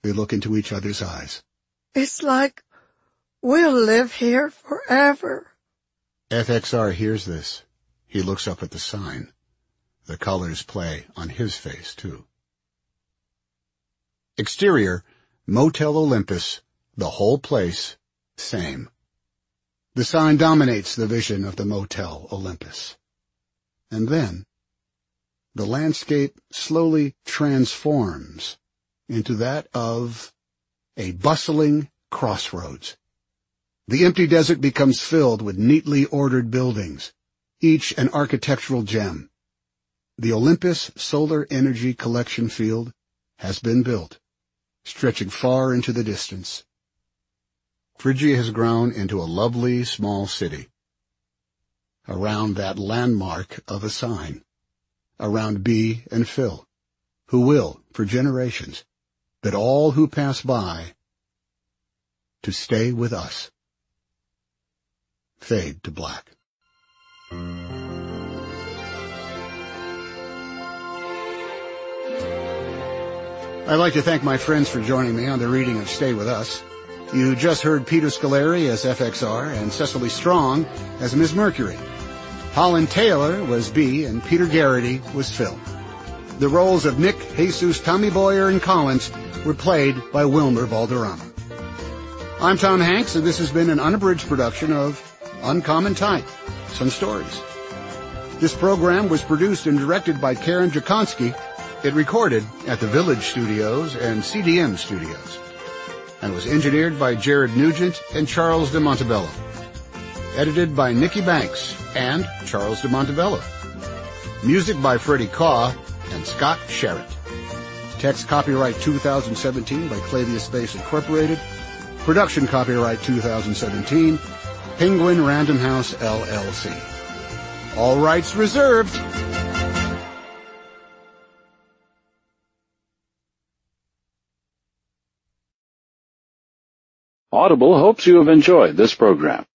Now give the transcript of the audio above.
They look into each other's eyes. It's like we'll live here forever. FXR hears this. He looks up at the sign. The colors play on his face, too. Exterior, Motel Olympus, the whole place, same. The sign dominates the vision of the Motel Olympus. And then, the landscape slowly transforms into that of a bustling crossroads. The empty desert becomes filled with neatly ordered buildings, each an architectural gem. The Olympus Solar Energy Collection Field has been built, stretching far into the distance. Phrygia has grown into a lovely small city. Around that landmark of a sign, around Bee and Phil, who will, for generations, bid all who pass by to stay with us. Fade to black. I'd like to thank my friends for joining me on the reading of Stay With Us. You just heard Peter Scolari as FXR and Cecily Strong as Ms. Mercury. Holland Taylor was Bee and Peter Garrity was Phil. The roles of Nick, Jesus, Tommy Boyer, and Collins were played by Wilmer Valderrama. I'm Tom Hanks, and this has been an unabridged production of Uncommon Type, Some Stories. This program was produced and directed by Karen Jakonski. It recorded at the Village Studios and CDM Studios, and was engineered by Jared Nugent and Charles de Montebello. Edited by Nikki Banks and Charles de Montebello. Music by Freddie Kaw and Scott Sherritt. Text copyright 2017 by Clavius Space Incorporated. Production copyright 2017, Penguin Random House, LLC. All rights reserved. Audible hopes you have enjoyed this program.